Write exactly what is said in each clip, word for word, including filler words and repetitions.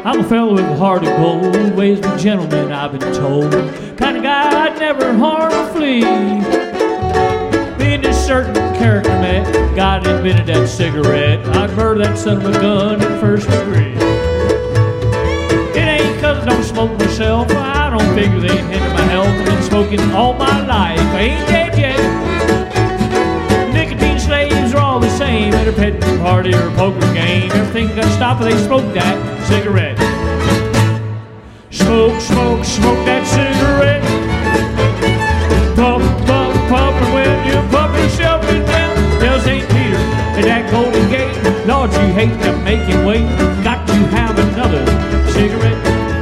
I'm a fellow with a heart of gold, ways of a gentleman, I've been told. Kind of guy I'd never harm or flee. Being this certain character, man, God invented that cigarette, I'd murder that son of a gun in first degree. It ain't cause I don't smoke myself, I don't figure they ain't hinder my health. I've been smoking all my life, I ain't dead yet. Nicotine slaves are all the same at a pet party or a poker game. Everything got to stop if they smoke that cigarette. Smoke, smoke, smoke that cigarette. Puff, puff, puff, and when you puff yourself in down, tell Saint Peter at that Golden Gate, Lord, you hate to make him wait. Got to have another cigarette.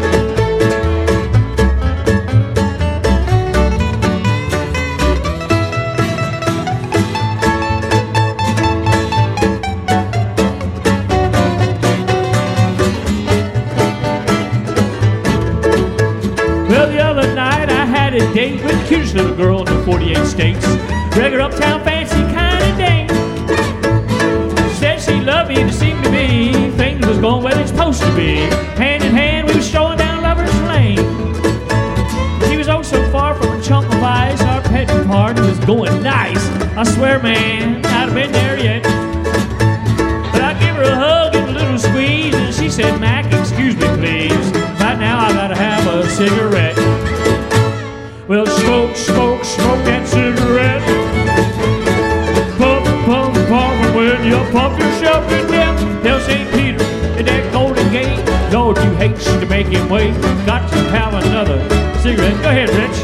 Well, the other night I had a date with the cutest little girl in the forty-eight states. Regular uptown fancy kind of dame. Said she loved me to seem to be. Things was going where they're supposed to be. Hand in hand we was strolling down Lover's Lane. She was oh so far from a chunk of ice. Our petting party was going nice. I swear, man, I'd have been there yet. But I give her a hug and a little squeeze, and she said, Mac, excuse me please, right now I gotta have a cigarette. Well, smoke, smoke, smoke that cigarette. Puff, puff, puff, and when you puff yourself to death, tell Saint Peter at that Golden Gate, Lord, you hate to make him wait. Got to have another cigarette. Go ahead, Rich.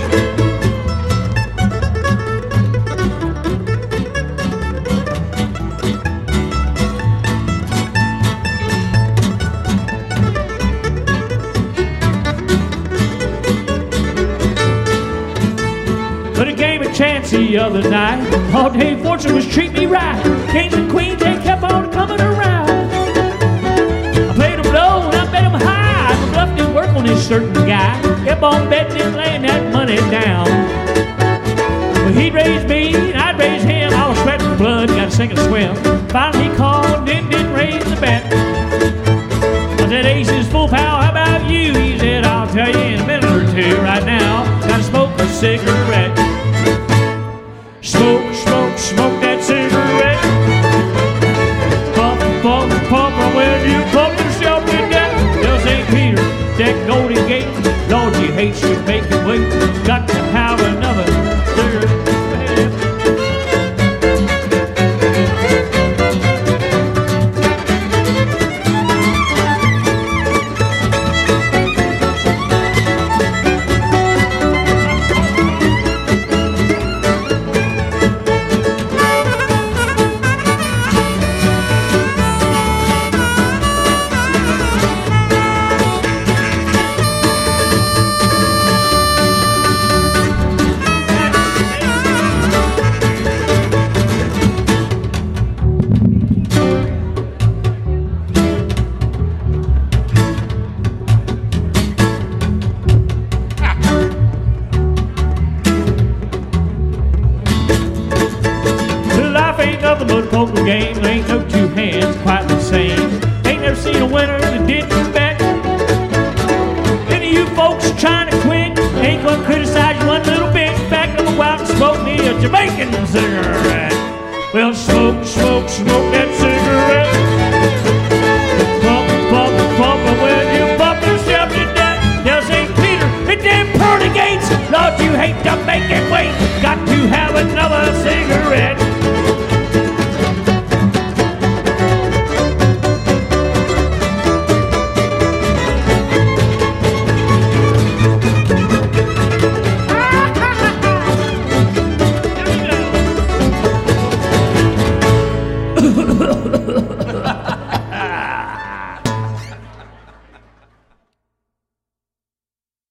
But it gave a chance the other night. All day fortune was treating me right. Kings and queens, they kept on coming around. I played them low and I bet them high. My bluff didn't work on this certain guy. Kept on betting and laying that money down. Well, he'd raise me and I'd raise him. I was sweating blood, got to sink or swim. Finally he called and didn't raise the bet. I said, Ace is full, pal, how about you? He said, I'll tell you in a minute or two. Right now, gotta smoke a cigarette. Smoke, smoke, smoke that cigarette. Puff, puff, puff, and when you puff yourself to death, tell Saint Peter, that Golden Gate, Lord, you hate to make him wait. Got to have another cigarette. Nothing but a poker game, there ain't no two hands quite the same. Ain't never seen a winner that didn't bet. Any of you folks trying to quit ain't gonna criticize you one little bit. In fact, I'm gonna go out and smoke me a Jamaican cigarette. Well, smoke, smoke, smoke that